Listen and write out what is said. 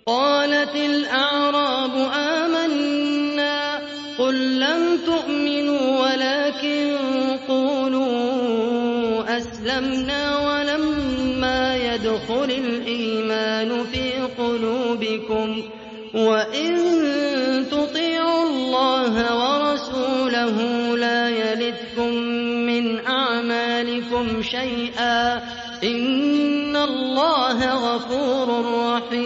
قالت الأعراب آمنا قل لم تؤمنوا ولكن قولوا أسلمنا ولما يدخل الإيمان في قلوبكم وإن تطيعوا الله ورسوله لا يلتكم من أعمالكم شيئا إن الله غفور رحيم.